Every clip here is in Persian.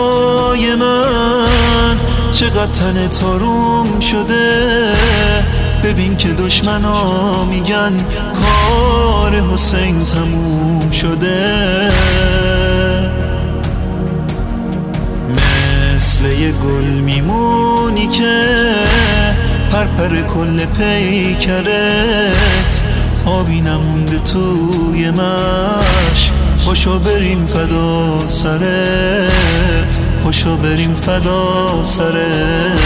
های من چقدر تن تاروم شده. ببین که دشمنا میگن کار حسین تموم شده. مثل یه گل میمونی که پرپر کل پیکرت، آبی نمونده توی مشک. پاشو بریم فدا سرت، پاشو بریم فدا سرت.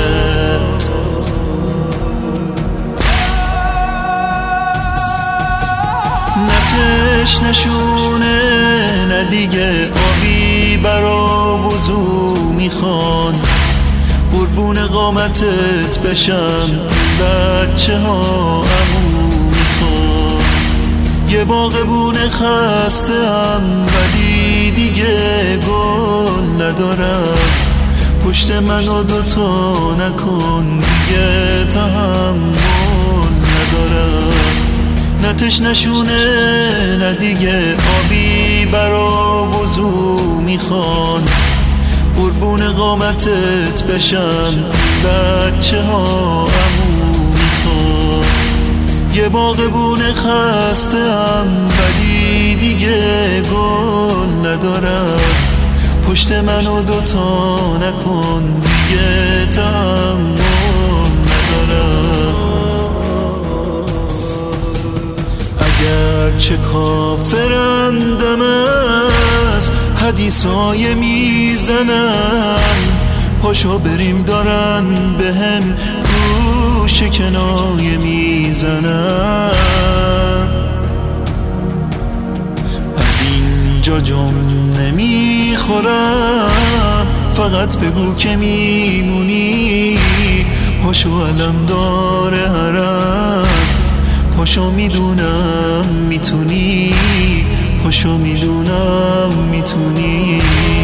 نتش نشونه نه دیگه، آبی برا وضو میخوان. قربون قامتت بشم بچه ها عمو میخوان. یه باغبون خستم ولی دیگه گل ندارم. پشت منو دوتا نکن دیگه تحمل ندارم. نتش نشونه نه دیگه، آبی برا وضو میخوان. قربون قامتت بشم بچه ها عمو میخوان. یه باغبون خستم ولی دیگه گل ندارم. پشت منو دوتا نکن دیگه تحمل ندارم. اگرچه کافرندم از حدیثای میزنن، پاشو بریم دارن بهم گوش کنایه میزنن. از اینجا جم نمیخورم، فقط بگو که میمونی. پاشو علم داره حرم، پاشو میدونم میتونی. پاشو میدونم میتونی.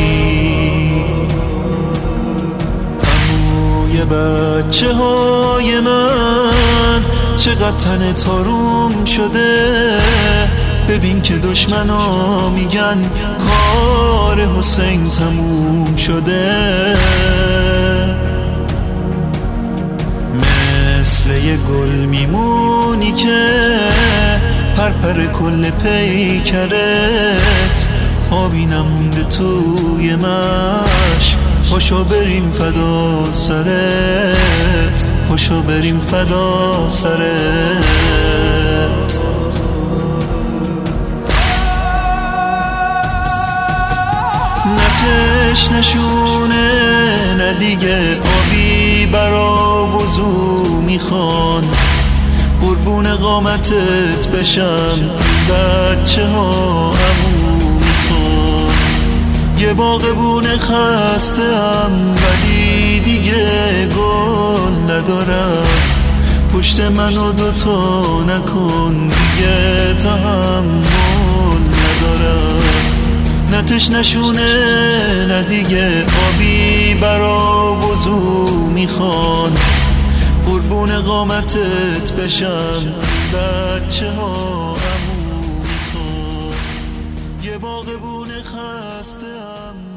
عموی بچه های من چقدر تن تاروم شده. ببین که دشمنا میگن کار حسین تموم شده. مثل یه گل میمونی که پرپر کل پیکرت، آبی نمونده توی مشک. پاشو بریم فدا سرت، پاشو بریم فدا سرت. نتش نشونه نه دیگه، آبی برا وضو میخوان. قربون قامتت بشم بچه ها عمو میخوان. یه باغبون خستم ولی دیگه گل ندارم. پشت منو دوتا نکن دیگه تحمل ندارم. نتش نشونه نه دیگه، آبی برا وضو میخوان. قربون قامتت بشم بچه ها عمو میخوان. یه باغبون خستم